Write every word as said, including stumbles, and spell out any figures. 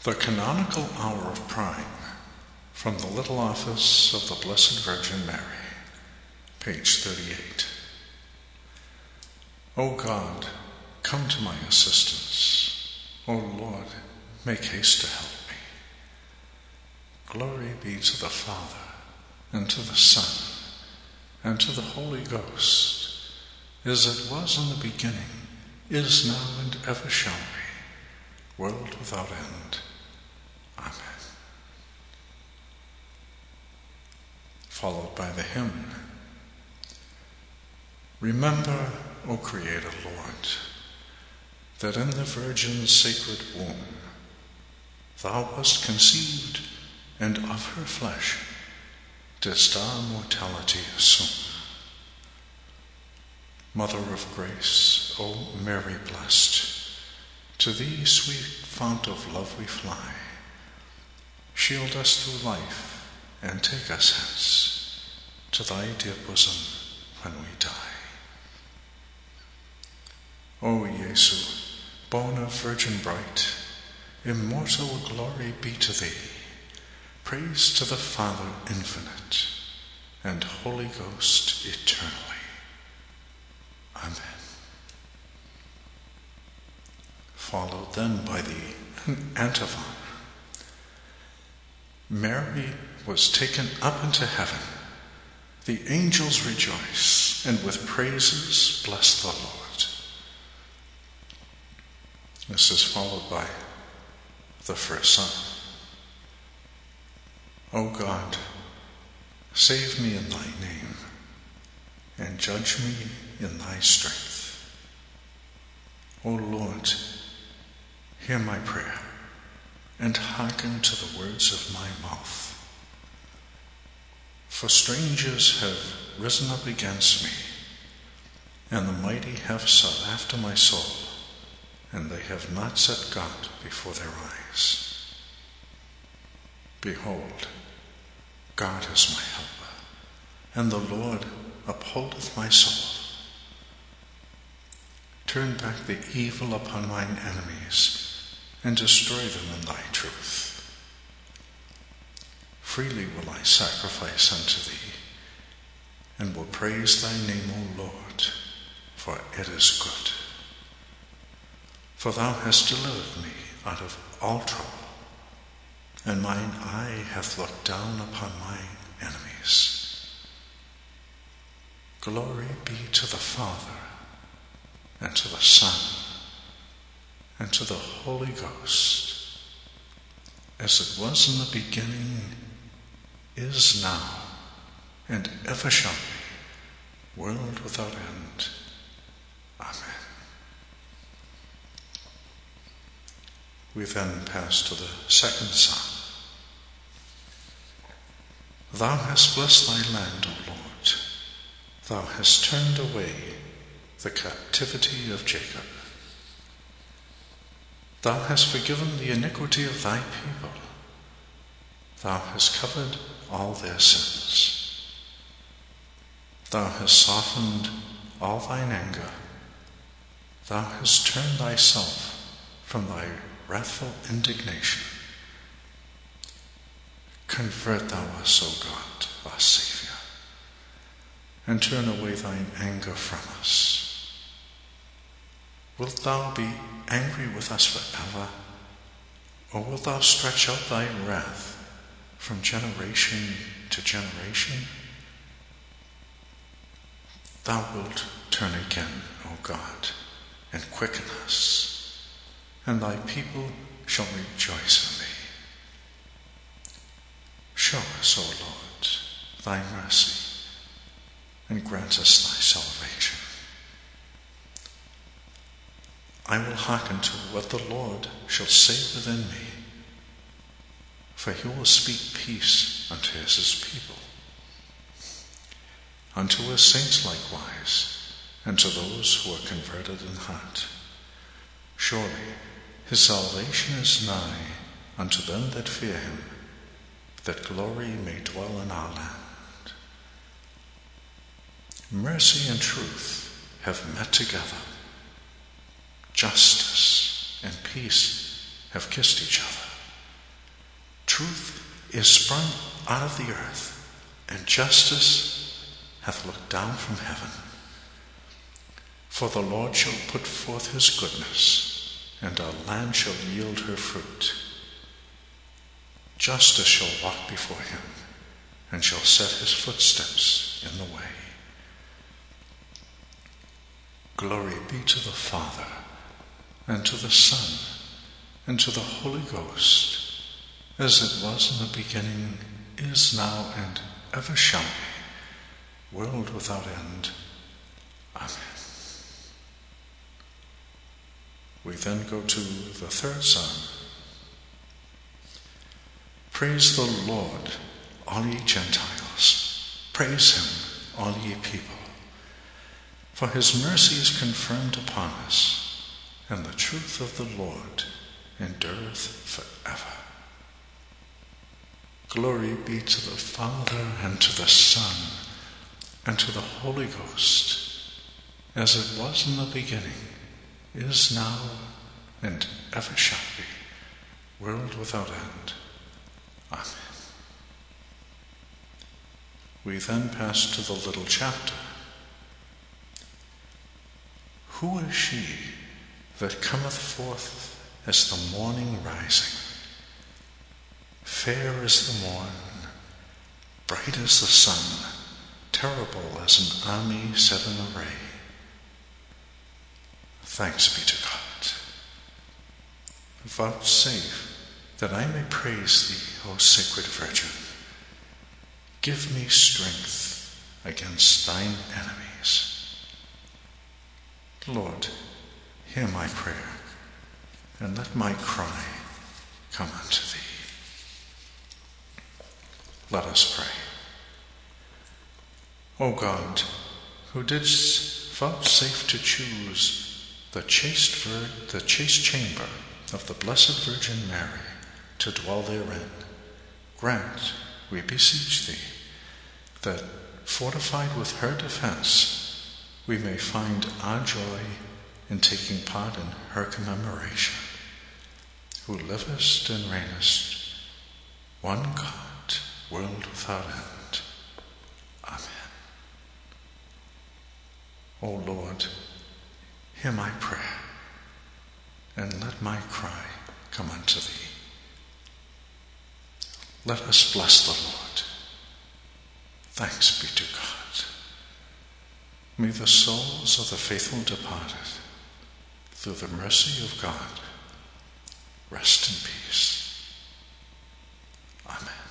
The Canonical Hour of Prime, from the Little Office of the Blessed Virgin Mary, page thirty-eight. O God, come to my assistance. O Lord, make haste to help me. Glory be to the Father, and to the Son, and to the Holy Ghost, as it was in the beginning, is now, and ever shall be, world without end. Amen. Followed by the hymn. Remember, O Creator Lord, that in the Virgin's sacred womb thou wast conceived, and of her flesh didst our mortality assume. Mother of grace, O Mary blessed, to thee, sweet fount of love, we fly. Shield us through life, and take us hence to thy dear bosom when we die. O Jesu, born of Virgin bright, immortal glory be to thee. Praise to the Father infinite, and Holy Ghost eternally. Amen. Followed then by the antiphon. Mary was taken up into heaven. The angels rejoice, and with praises bless the Lord. This is followed by the first psalm. O God, save me in thy name, and judge me in thy strength. O Lord, hear my prayer, and hearken to the words of my mouth. For strangers have risen up against me, and the mighty have sought after my soul, and they have not set God before their eyes. Behold, God is my helper, and the Lord upholdeth my soul. Turn back the evil upon mine enemies, and destroy them in thy truth. Freely will I sacrifice unto thee, and will praise thy name, O Lord, for it is good. For thou hast delivered me out of all trouble, and mine eye hath looked down upon mine enemies. Glory be to the Father, and to the Son, and to the Holy Ghost, as it was in the beginning, is now, and ever shall be, world without end. Amen. We then pass to the second psalm. Thou hast blessed thy land, O Lord. Thou hast turned away the captivity of Jacob. Thou hast forgiven the iniquity of thy people. Thou hast covered all their sins. Thou hast softened all thine anger. Thou hast turned thyself from thy wrathful indignation. Convert thou us, O God, our Saviour, and turn away thine anger from us. Wilt thou be angry with us forever, or wilt thou stretch out thy wrath from generation to generation? Thou wilt turn again, O God, and quicken us, and thy people shall rejoice in thee. Show us, O Lord, thy mercy, and grant us thy salvation. I will hearken to what the Lord shall say within me, for he will speak peace unto his people, unto his saints likewise, and to those who are converted in heart. Surely his salvation is nigh unto them that fear him, that glory may dwell in our land. Mercy and truth have met together. Justice and peace have kissed each other. Truth is sprung out of the earth, and justice hath looked down from heaven. For the Lord shall put forth his goodness, and our land shall yield her fruit. Justice shall walk before him, and shall set his footsteps in the way. Glory be to the Father, and to the Son, and to the Holy Ghost, as it was in the beginning, is now, and ever shall be, world without end. Amen. We then go to the third psalm. Praise the Lord, all ye Gentiles. Praise him, all ye people. For his mercy is confirmed upon us, and the truth of the Lord endureth forever. Glory be to the Father, and to the Son, and to the Holy Ghost, as it was in the beginning, is now, and ever shall be, world without end. Amen. We then pass to the little chapter. Who is she that cometh forth as the morning rising? Fair as the morn, bright as the sun, terrible as an army set in array. Thanks be to God. Vouchsafe that I may praise thee, O sacred Virgin. Give me strength against thine enemies. Lord, hear my prayer, and let my cry come unto thee. Let us pray. O God, who didst vouchsafe to choose the chaste, vir- the chaste chamber of the Blessed Virgin Mary to dwell therein, grant, we beseech thee, that, fortified with her defense, we may find our joy in taking part in her commemoration, who livest and reignest, one God, world without end. Amen. O Lord, hear my prayer, and let my cry come unto thee. Let us bless the Lord. Thanks be to God. May the souls of the faithful departed, through the mercy of God, rest in peace. Amen.